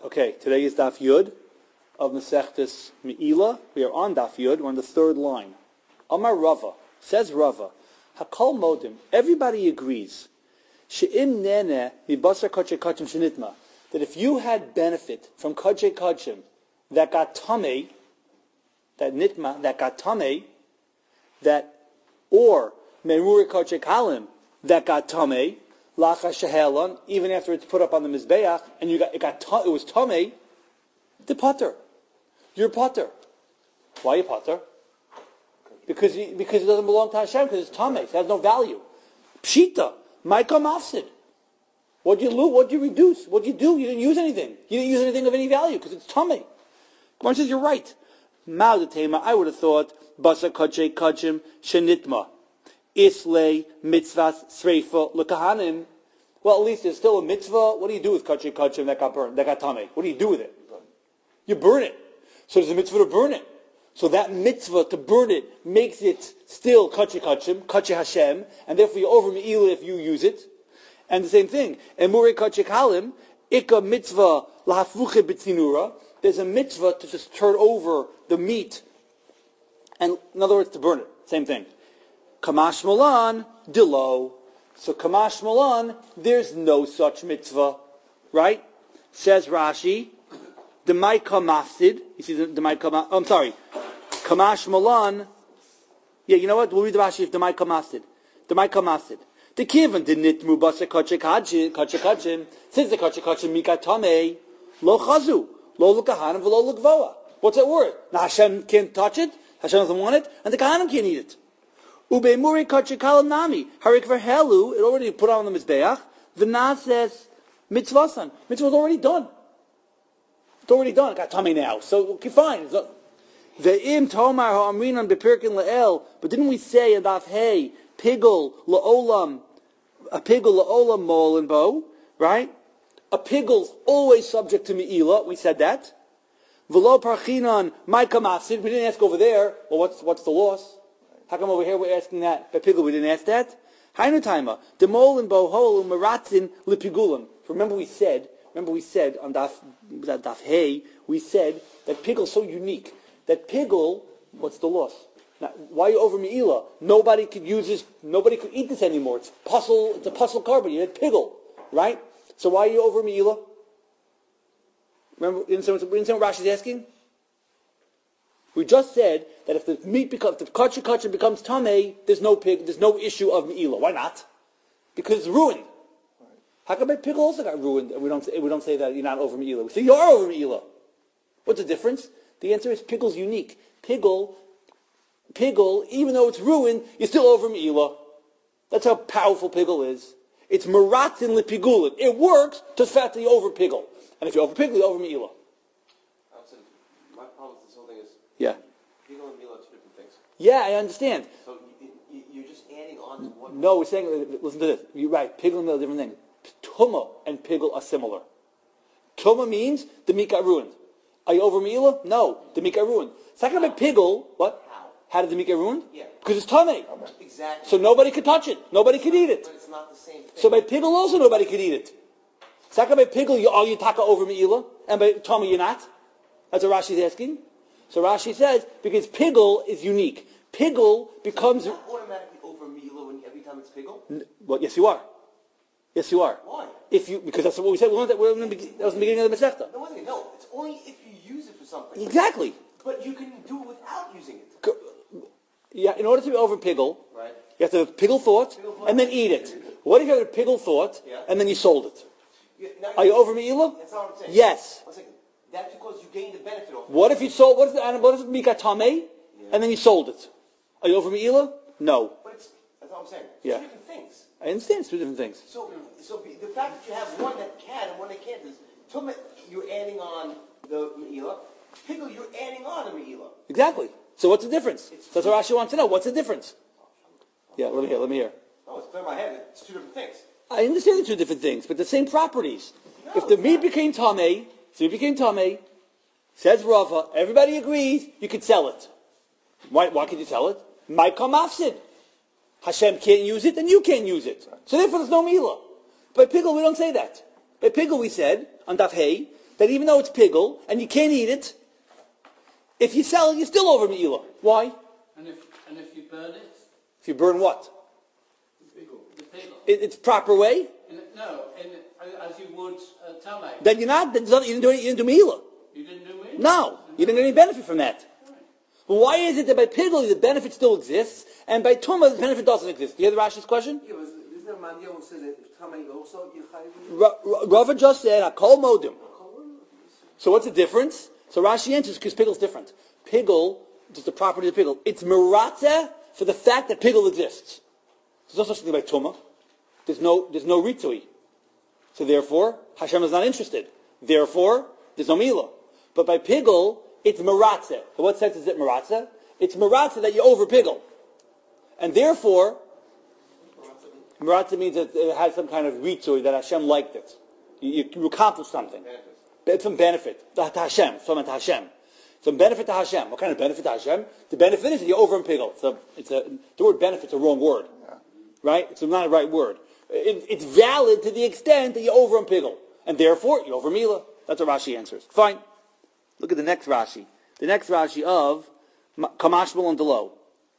Okay, today is Daf Yud of Masechtas Me'ila. We are on Daf Yud. We're on the third line. Amar Rava. Says Rava. Hakol Modim. Everybody agrees. She'im nene mibasar kachay kachim shenitma. That if you had benefit from kachay kachim that got tamei, that nitma, that got tamei, that, or meruri kachay kalim that got tamei, lacha shehelan, even after it's put up on the mizbeach, and it was tamei, the potter. You're potter. Why are you potter? Because it doesn't belong to Hashem, because it's tamei, it has no value. Pshita, Maika mafsid. What'd you lose? What'd you reduce? What'd you do? You didn't use anything. You didn't use anything of any value, because it's tamei. Gemara says, you're right. Ma'adatema, I would have thought, basa kachay kachim shenitma. Islay mitzvahs sreifa lekahanim. Well, at least there's still a mitzvah. What do you do with kachay kachim that got burned, that got tamei? What do you do with it? You burn it. So there's a mitzvah to burn it. So that mitzvah to burn it makes it still kachay kachim, kachay Hashem, and therefore you're over me'ila if you use it. And the same thing, emurei kachay kalim, ikka mitzvah lahafuche b'tzinura. There's a mitzvah to just turn over the meat, and in other words, to burn it. Same thing. Kamash Malan, Dilo. So Kamash Malan, there's no such mitzvah. Right? Says Rashi, Demaika Mafsid. You see the Demaika I'm sorry. Kamash Malan. Yeah, you know what? We'll read the Rashi if Demaika Mafsid. Demaika Mafsid. The Kivan did nitmu basa kachay kachim. Since the kachay kachim mikatame, lo chazu, lo lekahanim, lo lekvoa. What's that word? Now Hashem can't touch it. Hashem doesn't want it, and the kahanim can't eat it. Ubemuri kachikalam nami harik verhelu. It already put on the mizbeach. V'na says mitzvasan. Mitzvah's already done. It's already done. It got tummy now, so okay, fine. Ve'im tomar ha'amrinan bepirkin le'el. But didn't we say in Daf Hey pigul la'olam, a pigul la'olam mol and bo, right? A pigul's always subject to me'ila. We said that. V'lo parchinan ma'ika mafsid. We didn't ask over there. Well, what's the loss? How come over here we're asking that? By pigul we didn't ask that. Hainu taima demol and bohol maratzin lipigulim. Remember we said on Daf Hey, we said that pigul's so unique that pigul. What's the loss? Now, why are you over me'ila? Nobody could use this. Nobody could eat this anymore. It's a puzzle carbon. You had pigul, right? So why are you over me'ila? Remember, you understand what Rashi's asking? We just said that if the kachay kachim becomes tamei, there's no issue of me'ila. Why not? Because it's ruined. How come my pigul also got ruined? And we don't say that you're not over me'ila. We say you are over me'ila. What's the difference? The answer is pigul's unique. Pigul, even though it's ruined, you're still over me'ila. That's how powerful pigul is. It's maratzin lipigulin. It works to the fact that you over pigul. And if you over pigul, you over me'ila. My problem with this whole thing is, yeah. pigul and me'ila are two different things. Yeah, I understand. So you're just adding on to one. No, we're saying, listen to this. You're right, pigul and me'ila are different things. Tumah and pigul are similar. Tumah means the meat got ruined. Are you over me'ila? No, the meat got ruined. Second about pigul, what? How did the meat get ruined? Yeah. Because it's tummy. Exactly. So nobody could touch it. Nobody could eat it. But it's not the same thing. So by pigul also nobody could eat it. Second by pigul, you taka over me'ila, and by tummy you're not. That's what Rashi's asking. So Rashi says, because pigul is unique. Pigul becomes... You're not automatically over me'ila every time it's pigul? Well, yes you are. Yes you are. Why? Because that's what we said. That was in the beginning of the Masechta. No, it's only if you use it for something. Exactly. But you can do it without using it. Yeah, in order to be over pigul, right, you have to have pigul thought and then eat it. What if you have a pigul thought and then you sold it? Yeah, are you over me'ila? That's not what I'm saying. Yes. One second. That's because you gain the benefit of it. What if you sold? What if mikatame and then you sold it? Are you over me'ila? No. But that's what I'm saying. It's yeah. two different things. I understand. It's two different things. So the fact that you have one that can and one that can't is tumah. You're adding on the me'ila. Pigul, you're adding on the me'ila. Exactly. So what's the difference? That's what Rashi wants to know. What's the difference? Yeah, let me hear. No, it's clear in my head. It's two different things. I understand the two different things, but the same properties. No, if the meat became tamei, says Rava, everybody agrees, you could sell it. Why could you sell it? Might come afsid. Hashem can't use it, and you can't use it. So therefore there's no milah. By pigul we don't say that. By pigul we said, on Daf Hey, that even though it's pigul and you can't eat it, if you sell it, you're still over Me'ilah. Why? And if you burn it? If you burn what? The pigul. It's proper way? As you would tamei. Then you're not, you didn't do Me'ilah. You didn't do it? No, you didn't get any benefit from that. But why is it that by pigul the benefit still exists, and by tumah the benefit doesn't exist? Do you hear the Rashi's question? Yeah, isn't there a man who said that if tamei also you chayiv? Rava just said hakol modim. So what's the difference? So Rashi answers because pigul's different. Pigul, just the property of pigul, it's meratzeh for the fact that pigul exists. There's no such thing by tumah. There's no ritui. So therefore, Hashem is not interested. Therefore, there's no milah. But by pigul, it's meratzeh. In what sense is it meratzeh? It's meratzeh that you over pigul. And therefore, meratzeh means that it has some kind of ritui, that Hashem liked it. You accomplished something. It's some benefit to Hashem. Some benefit to Hashem. What kind of benefit to Hashem? The benefit is that you over and pigul. The word benefit is a wrong word. Right? It's not a right word. It's valid to the extent that you over and pigul. And therefore, you over milah. That's what Rashi answers. Fine. Look at the next Rashi. The next Rashi of Kamashmal and Delo.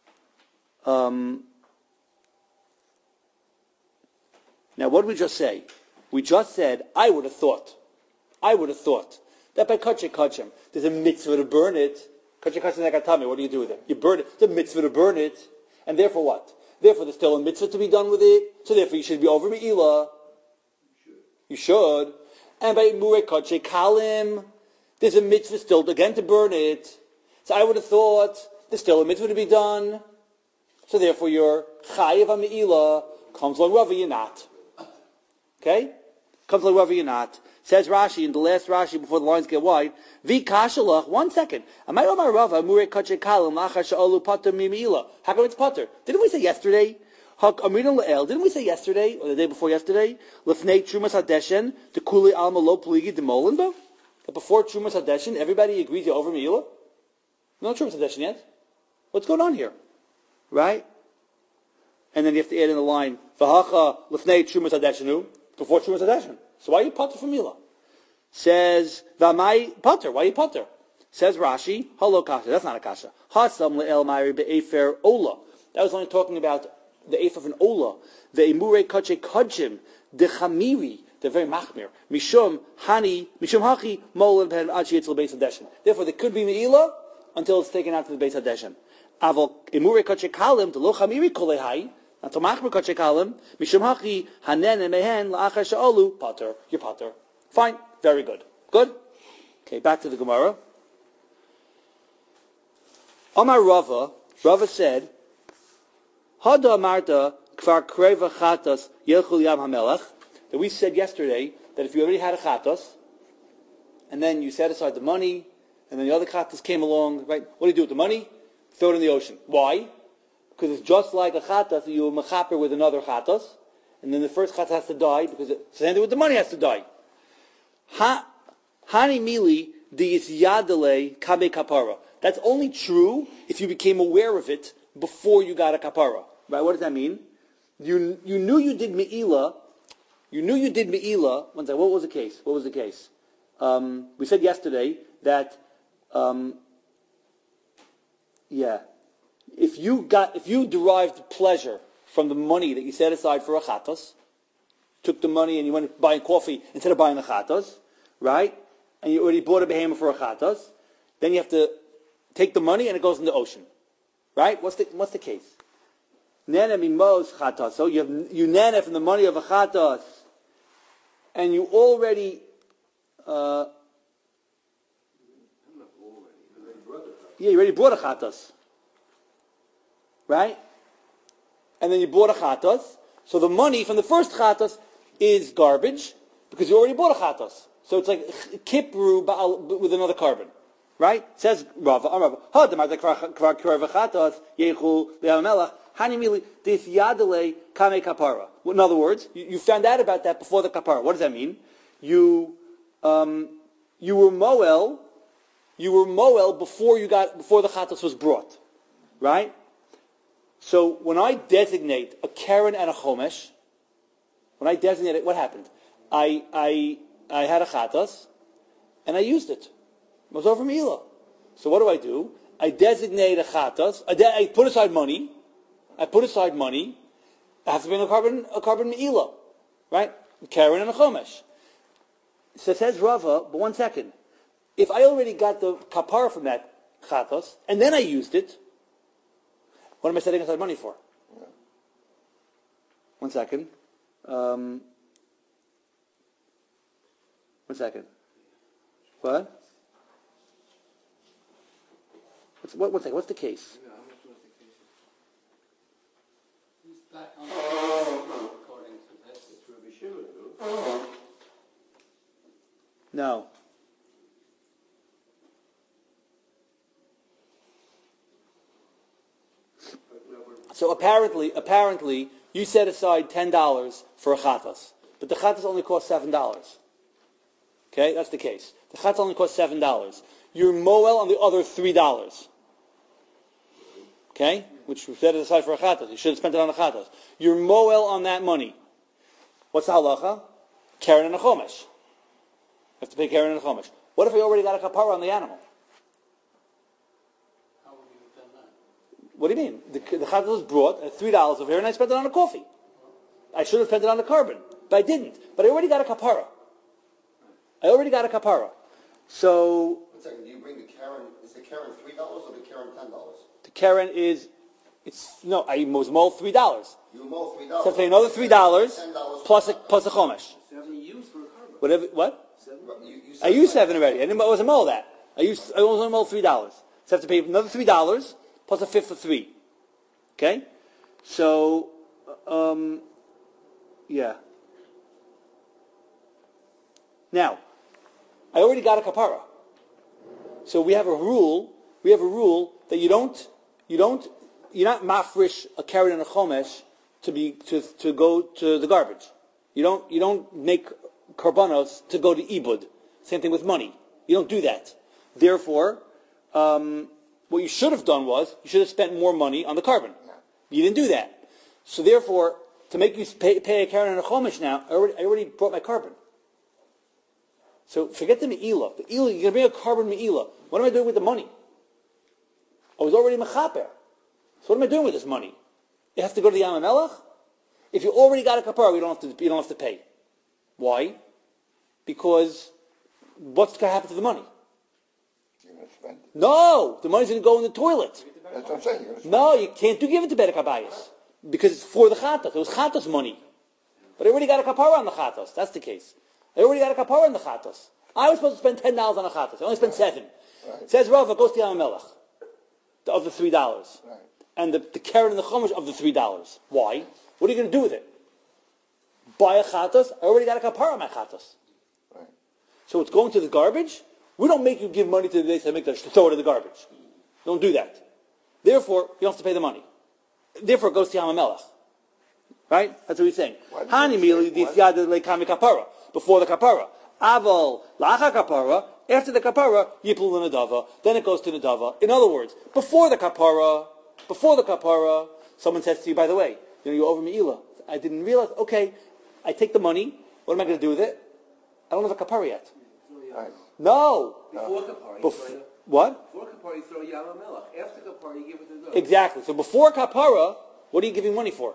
Now, what did we just say? We just said, I would have thought that by kachem, there's a mitzvah to burn it. Kachem, what do you do with it? You burn it. It's a mitzvah to burn it. And therefore what? Therefore there's still a mitzvah to be done with it. So therefore you should be over Me'ilah. You should. And by murei kachem kalim, there's a mitzvah still again to burn it. So I would have thought there's still a mitzvah to be done. So therefore your chayiv Me'ilah comes along Rava, you're not. Okay? Comes along Rava, you're not. Says Rashi, in the last Rashi before the lines get wide, Vi kashalach, 1 second. How come it's pater? Didn't we say yesterday? Didn't we say yesterday, or the day before yesterday? Lefnei Trumas Hadeshen, the Kuli Alma Lo Pligi de Molenbo? That before Trumas Hadeshen, everybody agrees you're over Me'ilah? No Trumas Hadeshen yet. What's going on here? Right? And then you have to add in the line, V'hacha Lefnei Trumas Hadeshenu, before Trumas Hadeshen. So why are you potter from Milah? Says, V'amai potter. Why are you potter? Says Rashi, Halo kasha. That's not a kasha. Hasam le'el ma'iri be'efer ola. That was only talking about the efer of an ola. Ve'emure kache kajim dechamiri. They're very machmir. Mishum hachi molen pen achi yitzul beis hadeshen. Therefore, there could be Me'ilah until it's taken out to the beis hadeshen. Avol emure kache kalim de lo chamiri kolehai. Until machmir kache kalim mishum hachi hanen mehen la'achar sha'olu pater. You're pater. Fine. Very good. Good? Okay, back to the Gemara. Amar Rava said, Hada Marta kvar kreva chatas yelchul yam hamelach. That we said yesterday that if you already had a chatas, and then you set aside the money, and then the other chatas came along, right? What do you do with the money? Throw it in the ocean. Why? Because it's just like a chatas that you mechaper with another chatas, and then the first chatas has to die because the same thing with the money has to die. Hani mili diyisyadale kabe kapara. That's only true if you became aware of it before you got a kapara. Right? What does that mean? You knew you did me'ilah. One second. What was the case? We said yesterday that if you derived pleasure from the money that you set aside for a chatas, took the money and you went buying coffee instead of buying the chatas, right? And you already bought a behemoth for a chatas, then you have to take the money and it goes in the ocean, right? What's the case? Nana mimos chatas. So you nana from the money of a chatas, and you already you already bought a chatas, right? And then you bought a chatas. So the money from the first chatas is garbage because you already bought a chatas. So it's like kipru with another carbon, right? Says Rava, in other words, you found out about that before the kapara. What does that mean? You were moel before the chatas was brought, right? So when I designate a keren and a chomesh, what happened? I had a chatas, and I used it. It was over Me'ilah. So what do? I designate a chatas. I put aside money. I have to bring a carbon Me'ilah, right? Karen and a chomesh. So says Rava, but 1 second. If I already got the kapara from that chatas, and then I used it, what am I setting aside money for? Yeah. 1 second. 1 second. What? One second. What's the case? He's back on according to this. It's Rabbi Shimon. No. So apparently, you set aside $10 for a chatas, but the chatas only cost $7. Okay, that's the case. The chatas only cost $7. You're moel on the other $3. Okay, which you set it aside for a chatas. You should have spent it on a chatas. You're moel on that money. What's the halacha? Karen and a chomesh. You have to pay Karen and a chomesh. What if I already got a kapara on the animal? How would you have done that? What do you mean? The chatas was brought at $3 over here, and I spent it on a coffee. I should have spent it on a carbon, but I didn't. But I already got a kapara. So 1 second, do you bring the Karen, is the Karen $3 or the Karen $10? the Karen I was mold $3. You mow $3. So I pay another $3 plus a chomesh. 7 used for a carbon. Whatever. What? 7. I used 7 already. I wasn't mold that. I only mold $3. So I have to pay another $3 plus a fifth of 3. Okay. So yeah. Now, I already got a kapara. So we have a rule that you're not mafresh a carrot and a chomesh to go to the garbage. You don't make karbanos to go to ibud. Same thing with money. You don't do that. Therefore, what you should have done was you should have spent more money on the carbon. You didn't do that. So therefore, to make you pay a carrot and a chomesh now, I already brought my carbon. So forget the Me'ilah. You're going to bring a carbon Me'ilah. What am I doing with the money? I was already mechaper. So what am I doing with this money? It has to go to the Yam HaMelech? If you already got a kapara, you don't have to pay. Why? Because what's going to happen to the money? You're going to spend it. No! The money's going to go in the toilet. That's what I'm saying. No, you can't give it to Bedek HaBayis. Because it's for the chatas. It was chatas money. But I already got a kapara on the chatas. That's the case. I already got a kapara on the chatas. I was supposed to spend $10 on a chatas. I only spent 7. Right. Says Rava, goes to Yam HaMelech of the $3. Right. And the carrot and the chumash of the $3. Why? What are you going to do with it? Buy a chatas? I already got a kapara on my chatas. Right. So it's going to the garbage? We don't make you give money to the Beis HaMikdash to throw it in the garbage. Don't do that. Therefore, you don't have to pay the money. Therefore, it goes to Yam HaMelech. Right? That's what he's saying. Hani mili difyad lekami kapara. Before the kapara. Aval lacha kapara. After the kapara, yiplu l'nadava. Then it goes to nadava. In other words, before the kapara, someone says to you, by the way, you're over Me'ilah. I didn't realize. Okay, I take the money. What am I going to do with it? I don't have a kapara yet. Right. No. Before kapara, what? Before kapara, you throw Yam HaMelech. After kapara, you give it to the Exactly. So before kapara, what are you giving money for?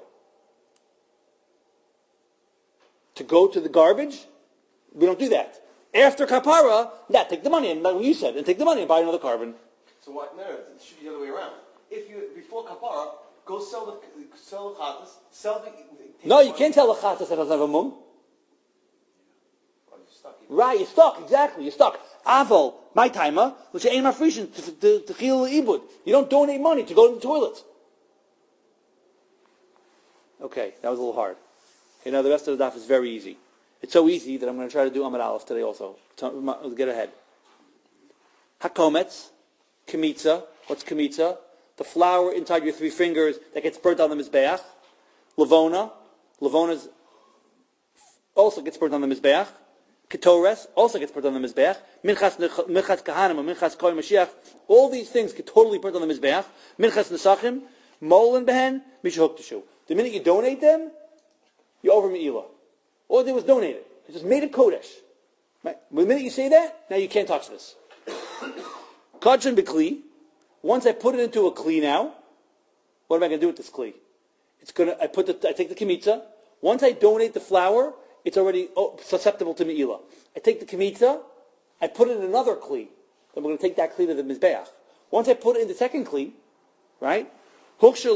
To go to the garbage? We don't do that. After kapara, take the money, and like you said, and take the money and buy another carbon. So what? No, it should be the other way around. If you before kapara, go sell the chatas, sell the. No, you can't sell the chatas that doesn't have a mum. Well, you're stuck. Right, you're stuck. Exactly, you're stuck. Aval, my timer, which ain't mafrishin to chil ibud. You don't donate money to go to the toilet. Okay, that was a little hard. Okay, now the rest of the daf is very easy. It's so easy that I'm going to try to do Amud Aleph today also. Let's get ahead. Hakometz, kamitza. What's kamitza? The flour inside your 3 fingers that gets burnt on the mizbeach. Lavona. Lavona's also gets burnt on the mizbeach. Ketores also gets burnt on the mizbeach. Minchas kahanim, minchas kohen mashiach. All these things get totally burnt on the mizbeach. Minchas nesachim, molen behen, mishahuktashu. The minute you donate them, you're over Me'ilah. All I did was donate it. I just made it Kodesh. Right? The minute you say that, now you can't touch this. Kadshon b'kli. Once I put it into a kli now, what am I going to do with this kli? I take the kemitza. Once I donate the flour, it's already susceptible to me'ilah. I take the kemitza, I put it in another kli. Then we're going to take that kli to the mizbeach. Once I put it in the second kli, right? Now it's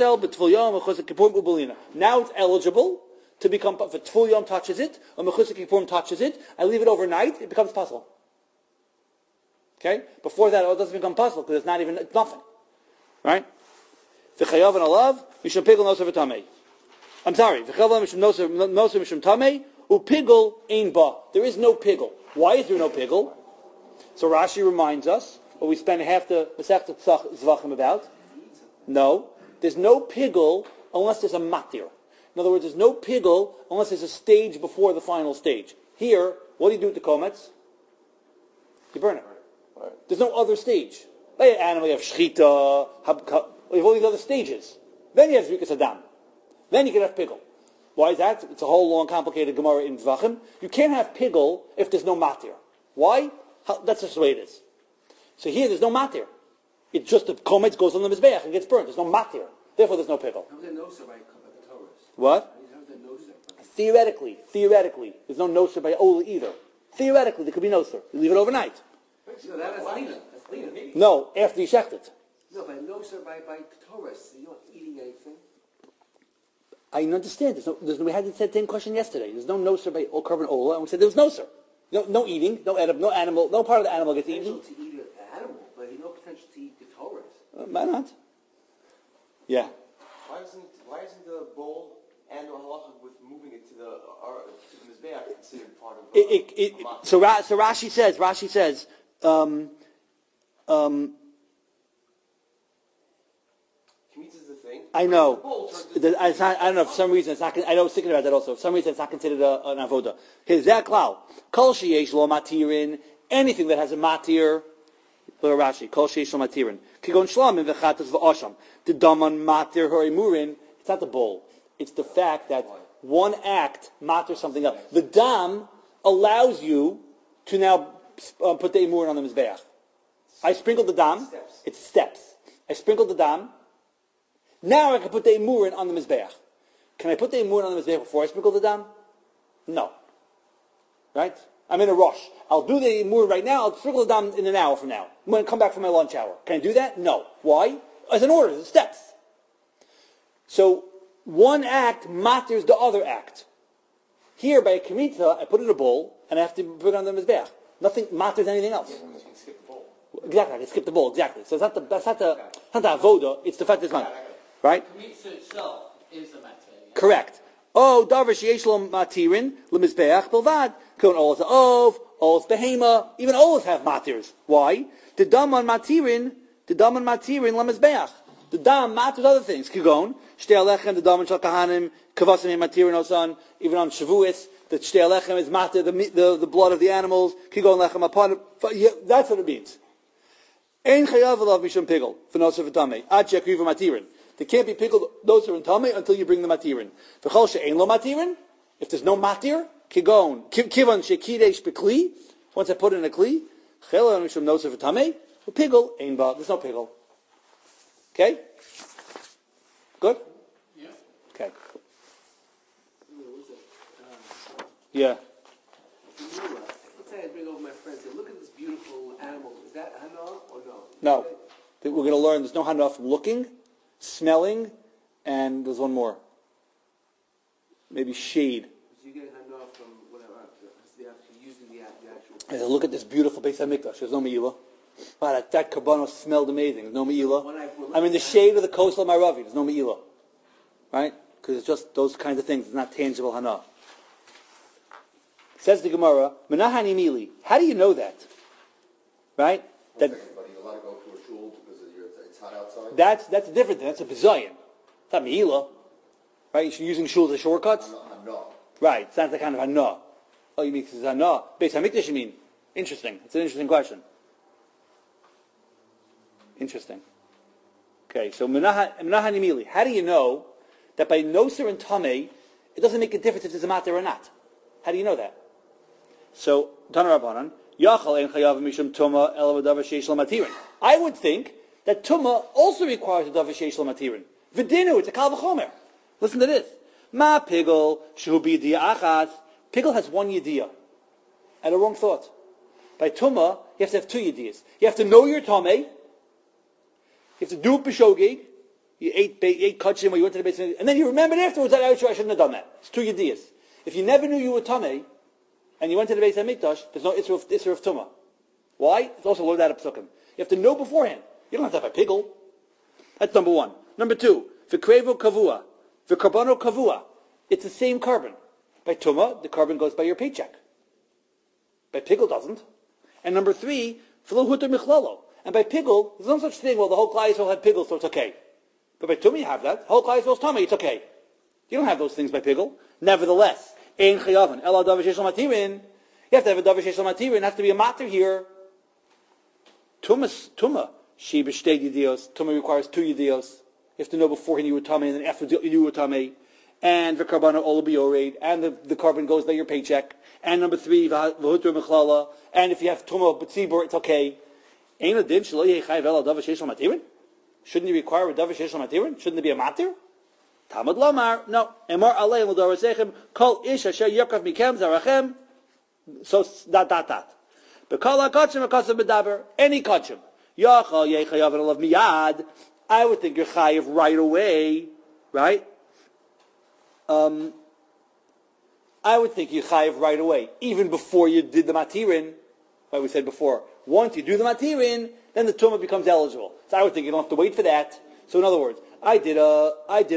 eligible to become, if a Tful Yom touches it, or Mechusik Kippurim touches it, I leave it overnight, it becomes puzzle. Okay? Before that, it doesn't become puzzle, because it's nothing. Right? V'chayav and alav, mishum pigel noser v'tamei. I'm sorry, v'chayav mishum noser mishum tamei, upigel ein ba. There is no pigel. Why is there no pigel? So Rashi reminds us, what we spend half the Masechet Zvachim about. No, there's no pigel unless there's a matir. In other words, there's no pigel unless there's a stage before the final stage. Here, what do you do with the komets? You burn it. Right. There's no other stage. Like an animal, you have shchita, you have all these other stages. Then you have zrikas adam. Then you can have pigel. Why is that? It's a whole long, complicated Gemara in Zvachim. You can't have pigel if there's no matir. Why? That's just the way it is. So here, there's no matir. It's just the komets goes on the mizbeach and gets burned. There's no matir. Therefore, there's no pigel. How is there no noser by the Torah? What? How is there noser? Theoretically, there's no noser by Ola either. Theoretically, there could be noser. You leave it overnight. No, that's lina. That's lina. No, after you shecht it. No, but noser by Torah, so you're not eating anything. I understand. We had the same question yesterday. There's no noser by Korban Ola, and we said there was noser. No eating, no animal, no part of the animal gets eaten. Potential to eat an animal, but no potential to eat the Torah. Why not? Yeah. Why isn't the bowl and the halacha with moving it to the mizbeach considered part of? So Rashi says. Kemitza is the thing. I know. I don't know. For some reason, it's not. I was thinking about that also. For some reason, it's not considered an avoda. Here's that klal. Kol sheyesh lo matirin. Anything that has a matir. Look at Rashi. Kol sheyesh lo matirin. Kigon shlamim v'chatas v'osham. The daman matir horimurin. It's not the bowl. It's the fact that one act matters something else. The dam allows you to now put the imurin on the mizbeach. I sprinkled the dam. It's steps. I sprinkled the dam. Now I can put the imurin on the mizbeach. Can I put the imurin on the mizbeach before I sprinkle the dam? No. Right? I'm in a rush. I'll do the imurin right now. I'll sprinkle the dam in an hour from now. I'm going to come back from my lunch hour. Can I do that? No. Why? As an order, the steps. So one act matters the other act. Here by a kemitza, I put it in a bowl and I have to put it on the mizbeach. Nothing matters anything else. You can skip the bowl. Exactly, I can skip the bowl. Exactly. So that's not the avoda. It's the fact that it's not. Right? The meat itself is the matter. Correct. Oh, davar sheyesh lo matirin lemizbeach bilvad. Kon olas ha'ov, olas behema. Even olas have matirs. Why? The dam on matirin lemizbeach. The dam matters other things. Kigon shtei alechem the dam shel kahanim kavasim matirin osan. Even on Shavuos, the shtei alechem is matir the blood of the animals. Kigon lechem upon it. That's what it means. Ein chayav alav mishum pigel v'noser v'tamei ad shekrivu matirin. They can't be pickled noser and tamei until you bring the matirin. V'chol she'ein lo matirin. If there's no matir, kigon kivan shekidesh bekli. Once I put it in a kli, chela mishum noser v'tamei. Pigel ein ba. There's no pigel. Okay. Good. Yeah. Okay. Yeah. Let's say I bring over my friends and look at this beautiful animal. Is that hana or no? No. We're going to learn there's no hana from looking, smelling, and there's one more. Maybe shade. So you get hana from whatever. Using the actual. Look at this beautiful Beis HaMikdash. There's no me'ilah. Wow, that karbanos smelled amazing. There's no me'ilah. I'm in the shade of the coastal Maravi. There's no me'ilah. Right? Because it's just those kinds of things. It's not tangible hana. Says the Gemara, Menahani Mili. How do you know that? Right? But you're allowed to go to a shul because it's hot outside? That's a different thing. That's a bizayin. It's not me'ilah. Right? You're using shuls as shortcuts? No. Right. It's not the kind of hana. Oh, you mean it's hana? Beis HaMikdash, you mean? Interesting. It's an interesting question. Interesting. Okay, so Menahani Mili. How do you know that by Noser and Tamei, it doesn't make a difference if there's a matter or not? How do you know that? So, Tana Rabbanan, Yachal ein chayav mishum tuma ela v'davar sheish matirin. I would think that tuma also requires a davar sheish matirin. V'dinu, it's a kal v'chomer. Listen to this. Ma pigel shehu b'yediyah achas. Pigel has one yediyah. And a wrong thought. By tuma, you have to have two yediyahs. You have to know your tameh. You have to do it b'shogeg. You ate kachim or you went to the basement, and then you remembered afterwards that I shouldn't have done that. It's two yediyahs. If you never knew you were tameh, and you went to the Beis HaMikdash, there's no Isra of Tumah. Why? It's also loaded out of Psukim. You have to know beforehand. You don't have to have a pigel. That's number one. Number two, V'krevo kavua, V'karbano kavua. It's the same carbon. By Tumah, the carbon goes by your paycheck. By pigel doesn't. And number three, V'lo huter michlalo. And by pigel, there's no such thing, well, the whole Klal Yisrael had pigel, so it's okay. But by Tumah you have that. The whole Klal Yisrael's tummy, it's okay. You don't have those things by pigel. Nevertheless, Ein chayavan. Ela davar sheish matirin. You have to have a davar sheish matirin. It has to be a matir here. Tumah. She b'shtei yediyos. Tumah requires two yediyos. You have to know beforehand you were tamei, and then after you were tamei. And the karbana ola b'yoreid. And the carbon goes by your paycheck. And number three, v'hutur mechlala. And if you have tumah b'tzibur, it's okay. Ein adin shelo yechayev ela davar sheish matirin. Shouldn't you require a davar sheish matirin? Shouldn't it be a matir? Talmud Lamar, no. Emar alei l'dor sechem kol ish asher yakav mikem zarachem. So that. But kol hakachim hakasav bedaber, any kachim yachal yechayav and alav miyad. I would think you're chayav right away, right? I would think you're chayav right away, even before you did the matirin. Like we said before, once you do the matirin, then the tumah becomes eligible. So I would think you don't have to wait for that. So in other words, the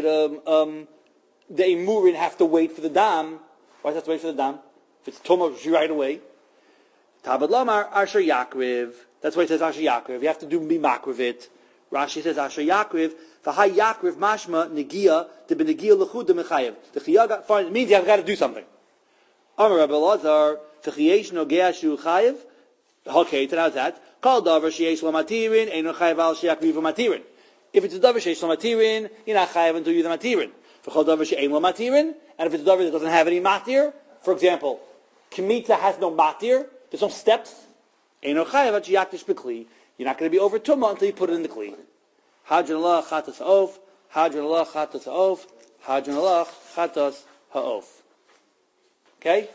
Emurin have to wait for the dam. Why does it have to wait for the dam? If it's tumah right away. Tabad Lamar, Asher Yakriv. That's why it says Asher Yakriv. You have to do Mimakriv it. Rashi says Asher Yakriv. V'hai Yakriv mashma negia de benegia l'chud de mechayev. The chiyaga, fine, it means you have got to do something. Amar Rabbi Lazar, v'chiyesh nogea shu chayev. Okay, so how's that? Kal davar sheyesh l'matirin, eino chayev al sheyakriv l'matirin. If it's a davar sheyesh l'matirin, you're not chayav until you do the matirin. V'chol davar she'ein l'matirin, and if it's a davar that doesn't have any matir, for example, Kemitza has no matir, there's no steps, eino chayav at sheyakdish b'kli. You're not going to be over tumah until you put it in the kli. Hadron Allah chatas ha'of, hadron Allah chatas ha'of, hadron Allah chatas ha'of. Okay?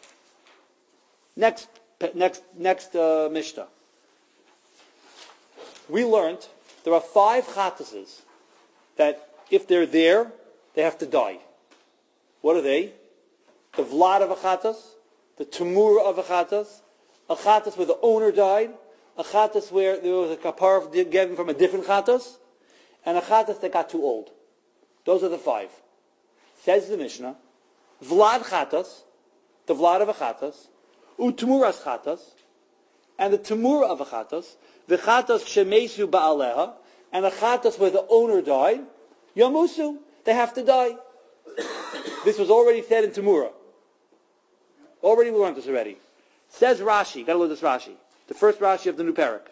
Next Mishnah. We learned there are 5 chatases that if they're there, they have to die. What are they? The vlad of a chatas, the tamura of a chatas where the owner died, a chatas where there was a kapar given from a different chatas, and a chatas that got too old. Those are the 5. Says the Mishnah, vlad chatas, the vlad of a chatas, utmuras chatas, and the tamura of a chatas, the chatas shemesu ba'aleha, and the chatas where the owner died, yamusu, they have to die. This was already said in tamura. Already we learned this already. Says Rashi, gotta look at this Rashi, the first Rashi of the new parak.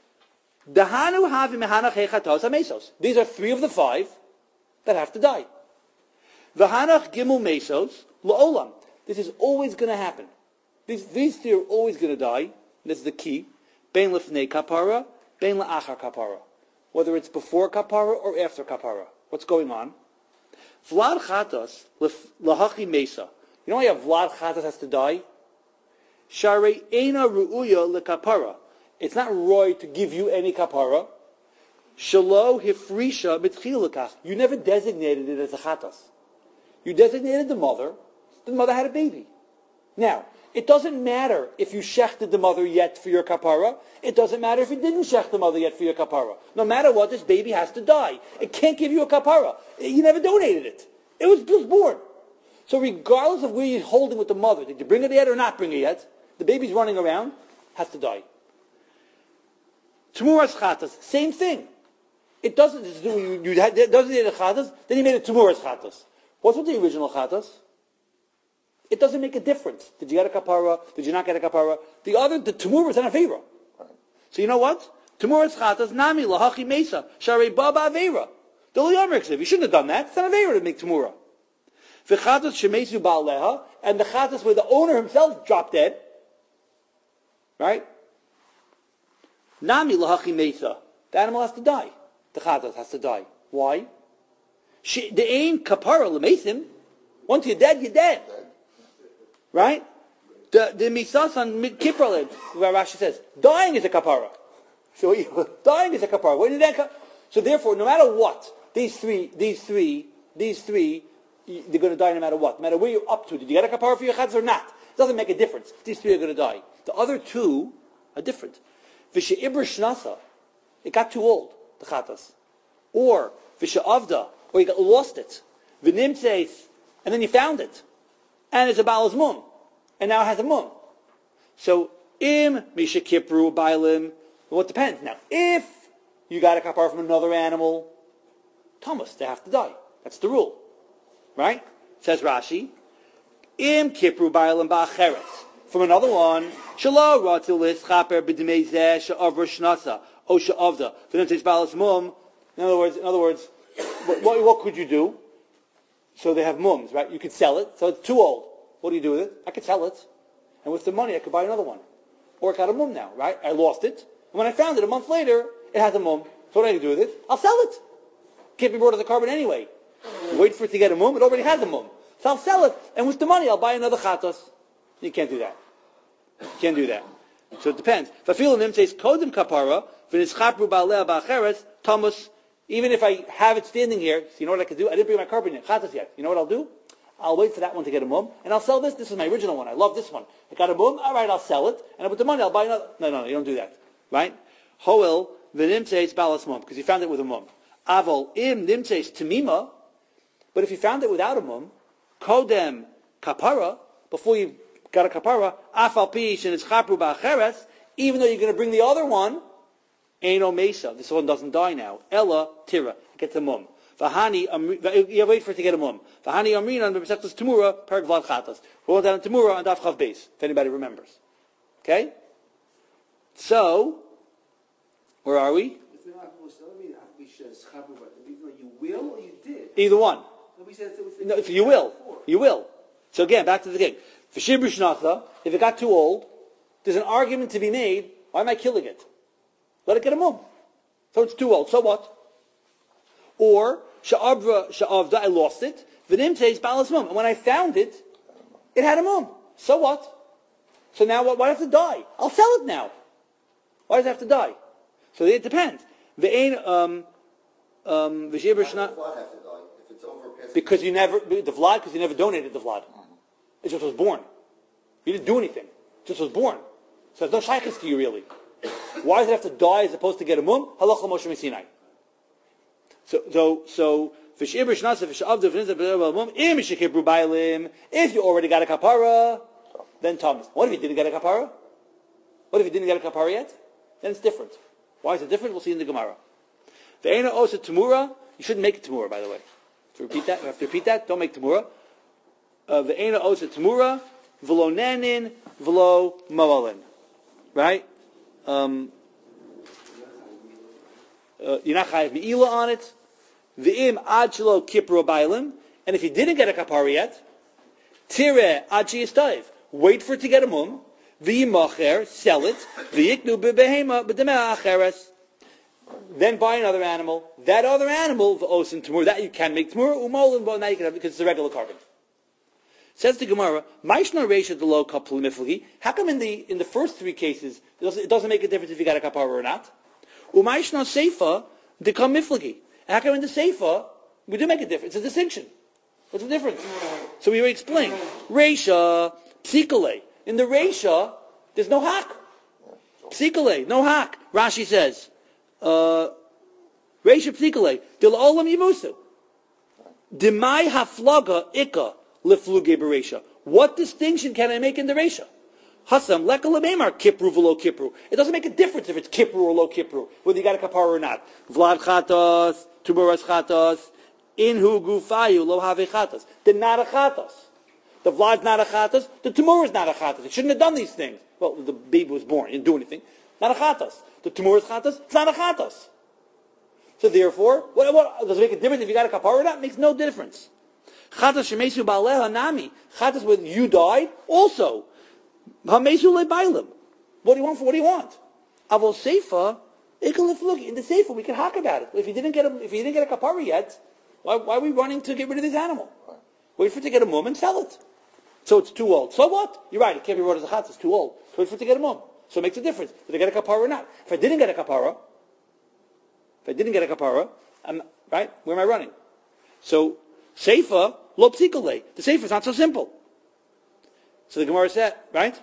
Dahanu havi mehanach hechatos hamesos. These are 3 of the 5 that have to die. V'hanach gimel mesos la'olam. This is always going to happen. These 3 are always going to die. This is the key. Bein lefnei kapara, bein la'achar kapara. Whether it's before kapara or after kapara. What's going on? Vlad chatas lahachi mesa. You know why a vlad chatas has to die? Sharei eina ru'uya lekapara. It's not roy to give you any kapara. Shalo hifrisha mitchil lekach. You never designated it as a chatas. You designated the mother. The mother had a baby. Now, it doesn't matter if you shechted the mother yet for your kapara. It doesn't matter if you didn't shech the mother yet for your kapara. No matter what, this baby has to die. It can't give you a kapara. You never donated it. It was just born. So regardless of where you're holding with the mother, did you bring it yet or not bring it yet, the baby's running around, has to die. Tmuras chatas, same thing. It doesn't need a chatas, then you made a tmuras chatas. What's with the original chatas? It doesn't make a difference. Did you get a kapara? Did you not get a kapara? The tamura is an avera. So you know what? Tamuras chatas nami lahachi mesa sharei baba avera. The liyomer you shouldn't have done that. It's an avera to make tamura. V'chatas shemesu ba'aleha, and the chatas where the owner himself dropped dead. Right? Nami lahachi meitha. The animal has to die. The chatas has to die. Why? The ain kapara l'meithim. Once you're dead, you're dead. Right? The misas on kippur, where Rashi says, dying is a kapara. So dying is a kapara. When so therefore, no matter what, these three, they're going to die no matter what. No matter where you're up to. Did you get a kapara for your chatas or not? It doesn't make a difference. These three are going to die. The other two are different. V'she'ibr shnasa, it got too old, the chatas. Or v'she'avda, or you lost it. V'nimtzeis, and then you found it. And it's a bal's mum. And now it has a mum. So, im misha kipru bailim, well, it depends. Now, if you got a kapar from another animal, Thomas, they have to die. That's the rule. Right? Says Rashi, im kipru bailim ba'acheres. From another one, shelo ratzil lischaper b'dimei zeh she'avra shnasa o she'avda v'nimtzeis balas mum. In other words, what could you do? So they have mums, right? You could sell it. So it's too old. What do you do with it? I could sell it. And with the money, I could buy another one. Or it got a mum now, right? I lost it. And when I found it a month later, it has a mum. So what do I do with it? I'll sell it. Can't be brought to the carbon anyway. Wait for it to get a mum. It already has a mum. So I'll sell it. And with the money, I'll buy another chatos. You can't do that. You can't do that. So it depends. Fafilim says, kodim kapara, v'nischapru ba'aleh ba'acheres, Thomas, even if I have it standing here, so you know what I could do? I didn't bring my carbon yet, chatas yet. You know what I'll do? I'll wait for that one to get a mum, and I'll sell this. This is my original one. I love this one. I got a mum, all right, I'll sell it, and with the money I'll buy another. No, you don't do that. Right? Hoel, the nimtzeis balas mum, because you found it with a mum. Avol, im nimtzeis tamima, but if you found it without a mum, kodem kapara, before you got a kapara, afal pish and it's chapru ba'acheres, even though you're going to bring the other one, Eino Mesa, this one doesn't die now. Ella Tira, it gets a mum. Vahani, you wait for it to get a mum. Vahani Amrina, and B'Sechtas Tamura, Perk Vlad Chatas. We'll go down to Tamura on Daf Chav Beis, if anybody remembers. Okay? So, where are we? You will or you did? Either one. No, if you will. You will. So again, back to the thing. For Shibru Shnatha, if it got too old, there's an argument to be made, why am I killing it? Let it get a mum. So it's too old. So what? Or, sha'avda, I lost it. V'nimteis balas mum. And when I found it, it had a mum. So what? So now what? Why does it have to die? I'll sell it now. Why does it have to die? So it depends. V'ein, v'shibur shna... have to die if it's over past... Because you never donated the vlad. It just was born. You didn't do anything. It just was born. So there's no shaykhs to you really. Why does it have to die as opposed to get a mum? Halacha Moshe Sinai. So if you already got a kapara, then Thomas. What if you didn't get a kapara? What if you didn't get a kapara yet? Then it's different. Why is it different? We'll see in the Gemara. Ve'ena osa tamura. You shouldn't make it tamura, by the way. To repeat that, you have to repeat that. Don't make tamura. Ve'ena osa tamura, v'lo nanin, v'lo moalin. Right? You're not chayav me'ila on it. V'im ad shelo kipro bailim. And if you didn't get a kapara yet, tire ad sheyistayiv. Wait for it to get a mum. V'yimacher, sell it. V'yiknu b'behema b'demeh acheres. Then buy another animal. That other animal, v'osin tamur, that you can make tamur. Umolim, but now you can have it because it's a regular carbon. Says the Gemara, Maishna Reisha the low kapul miflagi. How come in the first three cases it doesn't make a difference if you got a kapara or not? Umaishna Seifa the kam miflagi. How come in the Seifa we do make a difference? It's a distinction. What's the difference? So we already explained. Reisha psikale. In the Reisha there's no hak. Psikale, no hak. Rashi says, Reisha psikale dil olam yimusu. Demai haflaga ikka. What distinction can I make in the Reisha? Hasam leka lememar kipru v'lo kipru. It doesn't make a difference if it's kipru or lo kipru, whether you got a kapara or not. Vlad chatos, tuberas chatos, inhu gufayu lo have chatos. They're not a chatos. The vlad's not a chatos. The tumor is not a chatos. It shouldn't have done these things. Well, the baby was born. It didn't do anything. Not a chatos. The tumor is chatos. It's not a chatos. So therefore, what does it make a difference if you got a kapara or not? It makes no difference. Chatas shemesu ba'aleha nami. Chatas when you died also. Hamesu lebailim. What do you want? What do you want? Avol Seifa, look, in the Seifa we can talk about it. If you didn't get a kapara yet, why are we running to get rid of this animal? Wait for it to get a mum and sell it. So it's too old. So what? You're right, it can't be brought as a chatz, it's too old. So wait for it to get a mum. So it makes a difference. Did I get a kapara or not? If I didn't get a kapara, right, where am I running? So, Seifa, lo psikole. The Seifa is not so simple. So the Gemara said, right?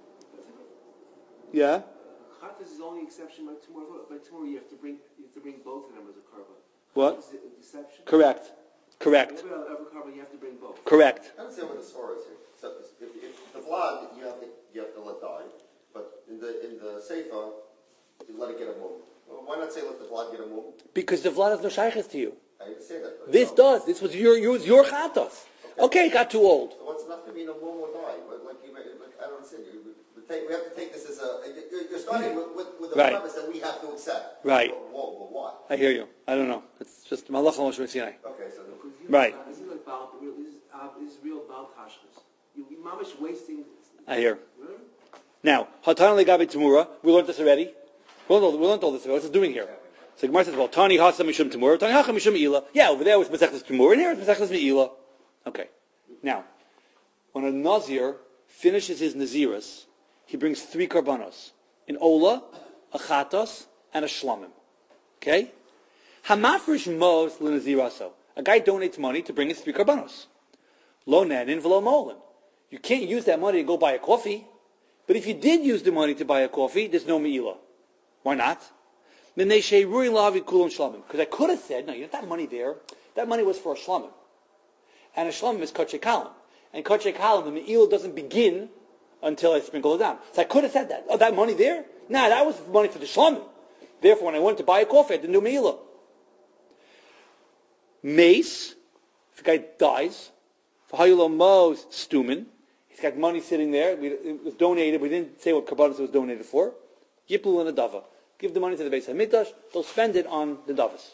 Yeah? Chatas is only exception by tomorrow. By tomorrow you have to bring both of them as a korban. What? Is it an exception? Correct. Every other korban you have to bring both. Correct. I understand what the story is here. So if the vlad, you have to let die, but in the seifa, you let it get a mum. Well, why not say let the vlad get a mum? Because the vlad has no shaykhs to you. I didn't say that. This does. This was your chatas. Okay, it got too old. So what's enough to mean a mum or die? I don't understand. We have to take this as you're starting with the premise that we have to accept. Right. Well, why? I hear you. I don't know. It's just malach Moshe Sinai. Okay, so right. This is like this is real bal tashkas. You're mamish wasting. I hear. Really? Now, Hatan legabe Tamura. We learned this already. We learned all this. What's it doing here? So Gemara says, well, Tani Hasam Mishum Tamura, Tani Hacham Mishum Me'ila. Yeah, over there was Masechtas Tamura, and here it's Masechtas Me'ila. Okay. Now, when a Nazir finishes his Naziris, he brings 3 karbanos. An Ola, a Chatos, and a Shlamim. Okay? Hamafrish Mos L'Naziraso. A guy donates money to bring his 3 karbanos. Lo Nanin v'lo Molin. You can't use that money to go buy a coffee. But if you did use the money to buy a coffee, there's no Me'ila. Why not? Because I could have said, no, you know that money there, that money was for a shlamim. And a shlamim is kotche kalim. And kotche kalim, the me'il doesn't begin until I sprinkle it down. So I could have said that. Oh, that money there? Nah, that was money for the shlamim. Therefore, when I went to buy a coffee, I didn't do me'ila. Mace, if a guy dies, for hayulo mos stumin, he's got money sitting there, it was donated, we didn't say what karbanos it was donated for. Yiplu and a dava. Give the money to the Beis HaMikdash, they'll spend it on the Davos.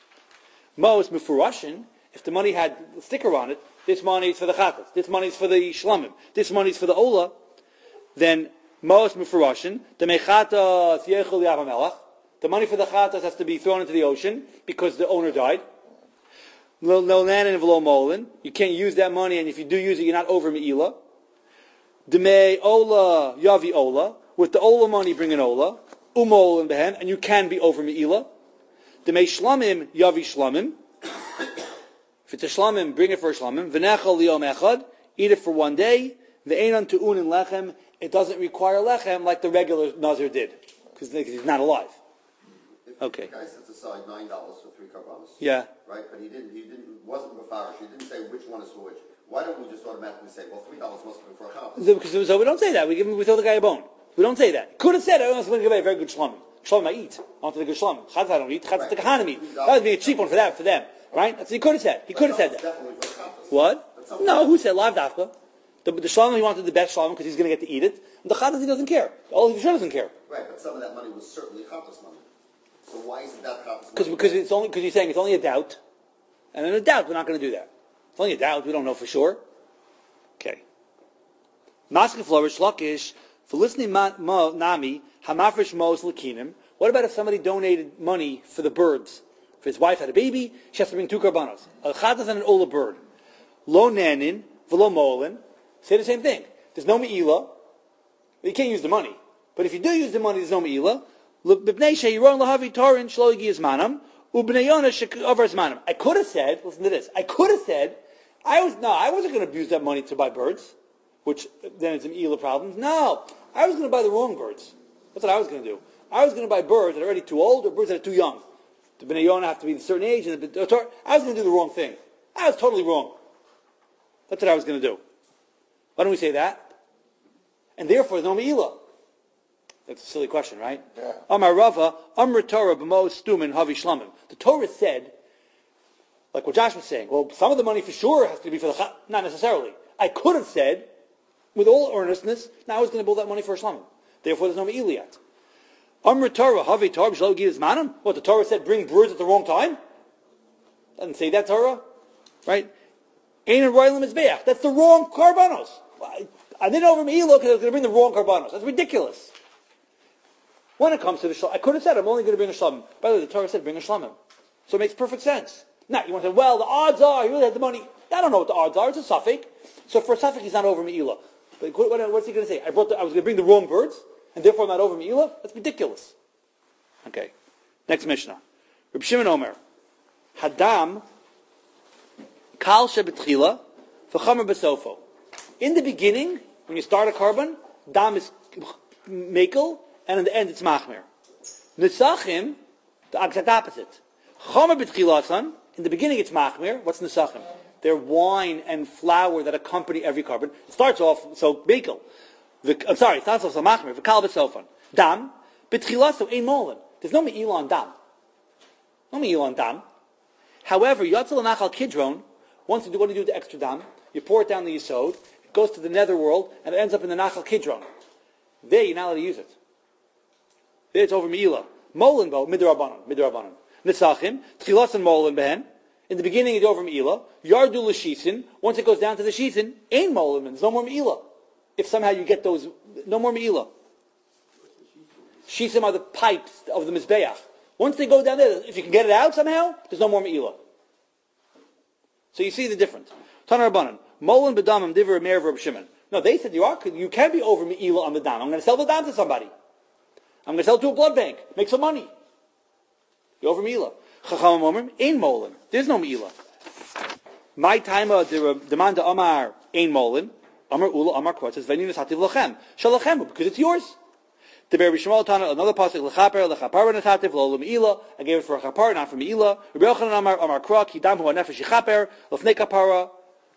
Mos Mefurashin, if the money had a sticker on it, this money is for the Chatas, this money is for the Shlamim, this money is for the Ola, then Mos Mefurashin, the Mechatas Yechel Yavamelach, the money for the Chatas has to be thrown into the ocean because the owner died. Lo Nanin v'lo Molin, you can't use that money, and if you do use it, you're not over Me'ila. Demei Ola Yavi Ola, with the Ola money bring an Ola. Umol and behen, and you can be over me'ila. The mei shlamim yavi shlamim. If it's a shlamim, bring it for a shlamim. V'nechal liyom echad, eat it for one day. Ve'enan tu'un in lechem. It doesn't require lechem like the regular nazir did, because he's not alive. Okay. The guy sets aside $9 for 3 karbanos. Yeah. Right, but he wasn't mafarish. He didn't say which one is for which. Why don't we just automatically say, well, $3 must be for a chatas? Because so we don't say that. We throw the guy a bone. We don't say that. Could have said, I was going to give away a very good shlamim. Shlamim I eat. I want to take a shlamim. Chatzah I don't eat. Chatzah the kahanim eat. That would be a cheap one for them. Right? That's what he could have said. He could have said that. What? No, who said lav dafka? The shlamim he wanted the best shlamim because he's going to get to eat it. And the chatzah he doesn't care. All he sure doesn't care. Right, but some of that money was certainly chatas money. So why isn't that chatas money? Because you're saying it's only a doubt. And in a doubt, we're not going to do that. It's only a doubt. We don't know for sure. Okay. Maskef flourish lakish. For listening nami hamafresh mos lakinim. What about if somebody donated money for the birds? If his wife had a baby, she has to bring 2 karbanos, a chatas and an ola bird. Lo nanin v'lo molin. Say the same thing. There's no me'ila. You can't use the money. But if you do use the money, there's no me'ila. B'bnei sheyiron lahavi torin shlo igi zmanam u'bnei yonah she'over zmanam. I could have said, listen to this. I wasn't going to abuse that money to buy birds, which then it's an me'ila problem. No. I was going to buy the wrong birds. That's what I was going to do. I was going to buy birds that are already too old or birds that are too young. The Bnei Yonah have to be a certain age. And I was going to do the wrong thing. I was totally wrong. That's what I was going to do. Why don't we say that? And therefore, there's no Me'ila. That's a silly question, right? Yeah. Amar Rava, Amr Torah b'mo stumin havi shlamim. The Torah said, like what Josh was saying, well, some of the money for sure has to be for the not necessarily. I could have said, with all earnestness, now I was going to build that money for a shlamim. Therefore, there's no me'il yet. Amr Torah, Havi Torah, B'shlo Giz Manam. What, the Torah said, bring birds at the wrong time? Doesn't say that, Torah. Right? Ein Roilim Mizbeach. That's the wrong karbanos. I didn't over me'il because I was going to bring the wrong karbanos. That's ridiculous. When it comes to the shlamim, I could have said I'm only going to bring a shlamim. By the way, the Torah said bring a shlamim. So it makes perfect sense. Now, you want to say, well, the odds are, he really had the money. I don't know what the odds are. It's a suffix. So for a suffix, he's not over Me'ilah. But what's he going to say? I was going to bring the wrong birds, and therefore I'm not over Me'ilah? That's ridiculous. Okay. Next Mishnah. Reb Shimon Omer. Hadam kal shebetchila v'chamer besofo. In the beginning, when you start a carbon, dam is mekel, and in the end it's machmer. Nesachim, the exact opposite. Chamer betchilasan, in the beginning it's machmer. What's nesachim? They're wine and flour that accompany every carbon. It starts off, so mekel. It starts off so machmer, v'kal besofan. Dam, betchilaso ein molin. There's no me'ilah on dam. No me'ilah on dam. However, Yatzel Nachal Kidron, once you do, what do you do with the extra dam? You pour it down the Yisod, it goes to the netherworld, and it ends up in the Nachal Kidron. There, you're not allowed to use it. There, it's over Me'ilah. Molin bo, midrabanan. Nisachim, Tchilas and Molin behen. In the beginning, it's over Me'ilah. Yardu l'shisin. Once it goes down to the shisin, ain't Molin, there's no more Me'ilah. If somehow you get those, no more Me'ilah. Shisim are the pipes of the Mizbeach. Once they go down there, if you can get it out somehow, there's no more Me'ilah. So you see the difference. Tanar Rabbanan, Molin b'damim divrei Meir v'Reb Shimon. No, they said you can be over Me'ilah on the dam. I'm going to sell the dam to somebody. I'm going to sell it to a blood bank. Make some money. You're over Me'ilah. Chachamim omrim, ein Molin. There's no Me'ilah. My time demand Amar ein Molin. Amar Ula Amar Kvot says V'ninas hativ lachem. Shalachem, because it's yours. The Ber Bishmal Tana, another pasuk lechapar natativ lo Me'ilah. I gave it for a chapar, not for Me'ilah. Rabbi Yochanan Amar Kra kidam hu anefesh yichaper lefnei kapara.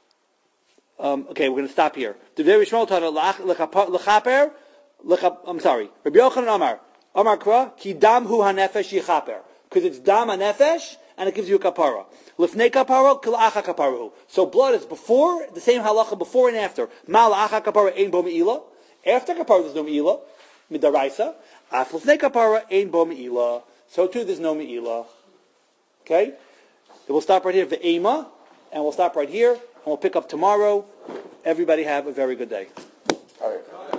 Okay, we're going to stop here. The Ber Bishmal Tana lechaper. I'm sorry. Rabbi Yochanan Amar Kra kidam hu hanefesh yichaper, because it's dam hanefesh and it gives you a kapara. Lefnei kapara k'la'acha kaparu. So blood is before the same halacha before and after. Ma la'acha kapara ein bo Me'ilah. After kapara there's no Me'ilah. Midaraisa, aflefnei kapara ein bo Me'ilah. So too, there's no Me'ilah. Okay, then we'll stop right here for Ema, and we'll stop right here, and we'll pick up tomorrow. Everybody have a very good day. All right.